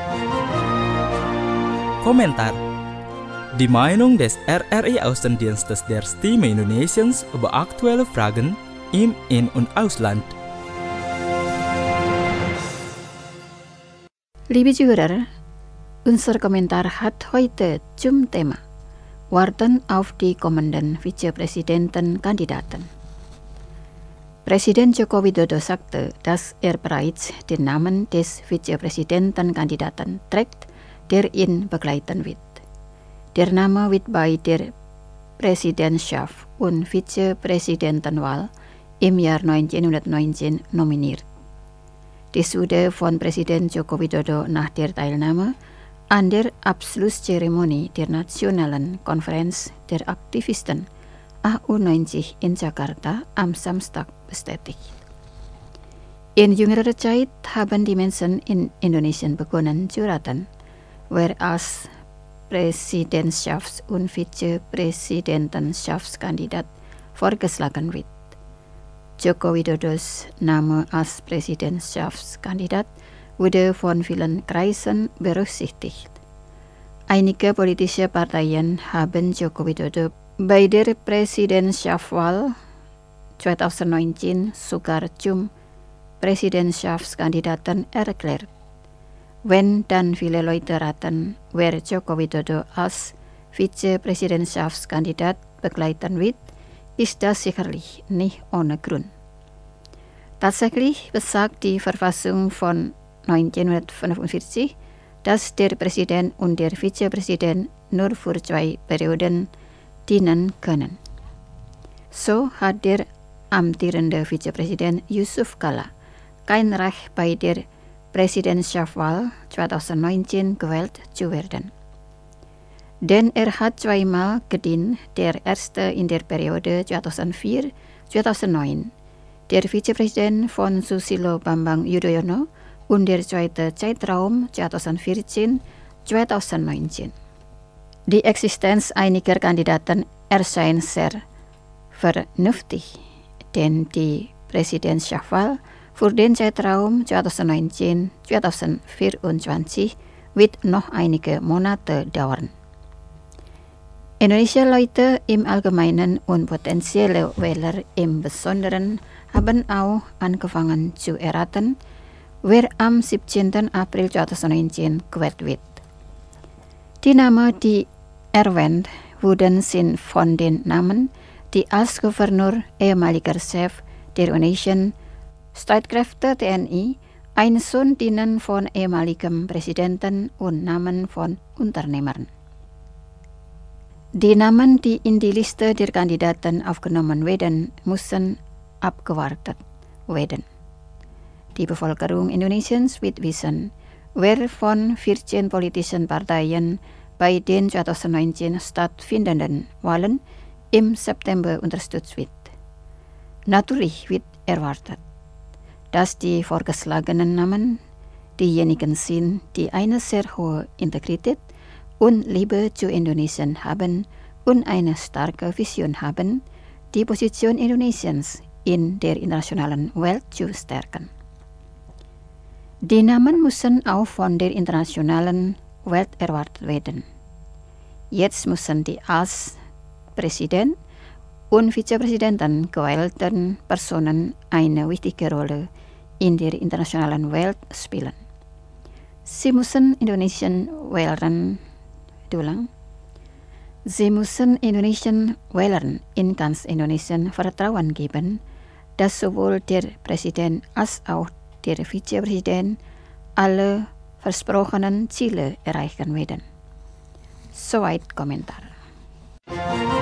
Komentar. Die Meinung des RRI Außendienstes der Stimme Indonesiens über aktuelle Fragen im In- und Ausland. Liebe Zuhörer, unser Kommentar hat heute zum Thema Warten auf die kommenden Vizepräsidentenkandidaten. Präsident Joko Widodo sagte, dass bereits den Namen des Vizepräsidentenkandidaten trägt, der ihn begleiten wird. Der Name wird bei der Präsidentschaft und Vizepräsidentenwahl im Jahr 1919 nominiert. Dies wurde von Präsident Joko Widodo nach der Teilnahme an der Abschlusszeremonie der Nationalen Konferenz der Aktivisten AU90 in Jakarta am Samstag bestätigt. In jüngerer Zeit haben die Menschen in Indonesien begonnen zu raten, wer als Präsidentschafts- und Vizepräsidentenschaftskandidat vorgeschlagen wird. Joko Widodos Name als Präsidentschaftskandidat wurde von vielen Kreisen berücksichtigt. Einige politische Parteien haben Joko Widodo bei der Präsidentschaftswahl 2019 sogar zum Präsidentschaftskandidaten erklärt. Wenn dann viele Leute raten, wer Joko Widodo als Vizepräsidentschaftskandidat begleiten wird, ist das sicherlich nicht ohne Grund. Tatsächlich besagt die Verfassung von 1945, dass der Präsident und der Vizepräsident nur für 2 Perioden dienen können. So hat der amtierende Vizepräsident Yusuf Kala kein Recht bei der Präsidentschaftswahl 2019 gewählt zu werden. Denn er hat 2-mal gedient, der erste in der Periode 2004-2009, der Vizepräsident von Susilo Bambang Yudhoyono und der zweite Zeitraum 2014-2019. Die Existenz einiger Kandidaten erscheint sehr vernünftig, denn die Präsidentschaftswahl für den Zeitraum 2019-2024 wird noch einige Monate dauern. Indonesische Leute im Allgemeinen und potenzielle Wähler im Besonderen haben auch angefangen zu erraten, wer am 17. April 2019 gewählt wird. Die Namen, die erwähnt wurden, sind von den Namen, die als Gouverneur, ehemaliger Chef der Indonesian Streitkräfte TNI, ein Sohn dienen von ehemaligem Präsidenten und Namen von Unternehmern. Die Namen, die in die Liste der Kandidaten aufgenommen werden, müssen abgewartet werden. Die Bevölkerung Indonesiens wird wissen, wer von 14 politischen Parteien bei den 2019 stattfindenden Wahlen im September unterstützt wird. Natürlich wird erwartet, dass die vorgeschlagenen Namen diejenigen sind, die eine sehr hohe Integrität und Liebe zu Indonesien haben und eine starke Vision haben, die Position Indonesiens in der internationalen Welt zu stärken. Die Namen müssen auch von der internationalen Welt erwartet werden. Jetzt müssen die als Präsident und Vizepräsidenten gewählten Personen eine wichtige Rolle in der internationalen Welt spielen. Sie müssen Indonesischen Wählern in ganz Indonesien Vertrauen geben, dass sowohl der Präsident als auch der Vizepräsident alle versprochenen Ziele erreichen werden. Soweit Kommentar.